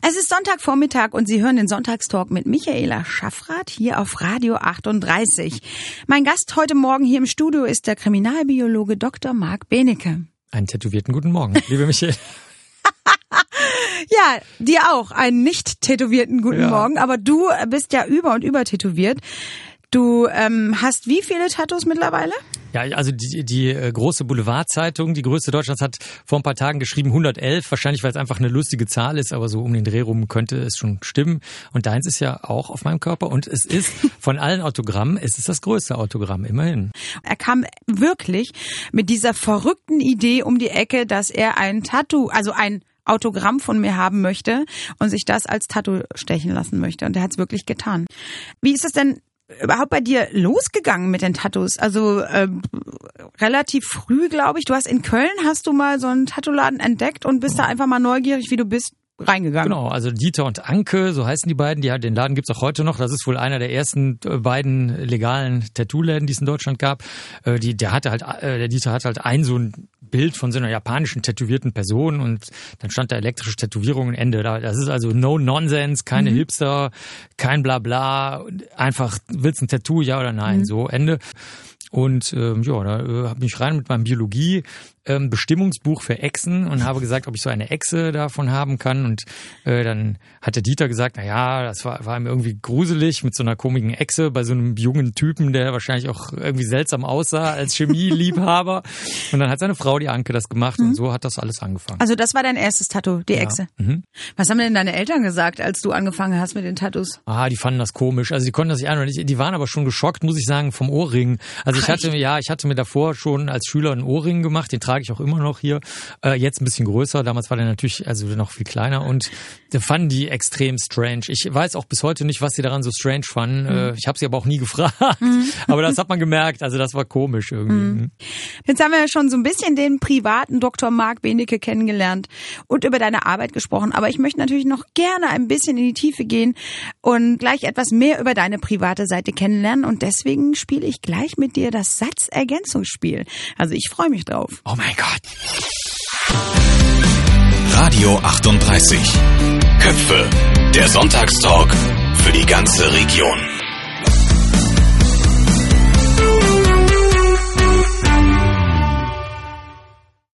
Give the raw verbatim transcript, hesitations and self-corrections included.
Es ist Sonntagvormittag und Sie hören den Sonntagstalk mit Michaela Schaffrath hier auf Radio achtunddreißig. Mein Gast heute Morgen hier im Studio ist der Kriminalbiologe Doktor Marc Benecke. Einen tätowierten guten Morgen, liebe Michaela. Ja, dir auch einen nicht tätowierten guten Ja. Morgen, aber du bist ja über und über tätowiert. Du ähm, hast wie viele Tattoos mittlerweile? Ja, also die, die äh, große Boulevardzeitung, die größte Deutschlands, hat vor ein paar Tagen geschrieben hundertelf. Wahrscheinlich, weil es einfach eine lustige Zahl ist, aber so um den Dreh rum könnte es schon stimmen. Und deins ist ja auch auf meinem Körper. Und es ist von allen Autogrammen, es ist das größte Autogramm, immerhin. Er kam wirklich mit dieser verrückten Idee um die Ecke, dass er ein Tattoo, also ein Autogramm von mir haben möchte und sich das als Tattoo stechen lassen möchte. Und er hat es wirklich getan. Wie ist es denn überhaupt bei dir losgegangen mit den Tattoos? Also äh, relativ früh, glaube ich. Du hast in Köln, hast du mal so einen Tattoo-Laden entdeckt und bist da einfach mal neugierig, wie du bist, reingegangen. Genau, also Dieter und Anke, so heißen die beiden. Die, den Laden gibt's auch heute noch. Das ist wohl einer der ersten äh, beiden legalen Tattoo-Läden, die es in Deutschland gab. Äh, die, der hatte halt, äh, der Dieter hatte halt ein so ein Bild von so einer japanischen tätowierten Person und dann stand da elektrische Tätowierung, Ende. Das ist also no nonsense, keine mhm. Hipster, kein Blabla, einfach willst ein Tattoo, ja oder nein, mhm. so Ende. Und ähm, ja, da äh, bin ich rein mit meinem Biologie ähm, Bestimmungsbuch für Echsen und habe gesagt, ob ich so eine Echse davon haben kann. Und äh, dann hat der Dieter gesagt, na ja, das war, war ihm irgendwie gruselig mit so einer komischen Echse bei so einem jungen Typen, der wahrscheinlich auch irgendwie seltsam aussah als Chemieliebhaber. Und dann hat seine Frau, die Anke, das gemacht mhm. und so hat das alles angefangen. Also das war dein erstes Tattoo, die ja. Echse. Mhm. Was haben denn deine Eltern gesagt, als du angefangen hast mit den Tattoos? Ah, die fanden das komisch. Also die konnten das nicht an. Die waren aber schon geschockt, muss ich sagen, vom Ohrring. Also ich hatte mir, ja, ich hatte mir davor schon als Schüler einen Ohrring gemacht, den trage ich auch immer noch hier. Äh, jetzt ein bisschen größer, damals war der natürlich also noch viel kleiner und da fanden die extrem strange. Ich weiß auch bis heute nicht, was sie daran so strange fanden. Mhm. Äh, ich habe sie aber auch nie gefragt. Mhm. Aber das hat man gemerkt, also das war komisch irgendwie. Mhm. Jetzt haben wir ja schon so ein bisschen den privaten Doktor Marc Benecke kennengelernt und über deine Arbeit gesprochen. Aber ich möchte natürlich noch gerne ein bisschen in die Tiefe gehen und gleich etwas mehr über deine private Seite kennenlernen. Und deswegen spiele ich gleich mit dir das Satzergänzungsspiel. Also ich freue mich drauf. Oh mein Gott. Radio achtunddreißig. Köpfe. Der Sonntagstalk für die ganze Region.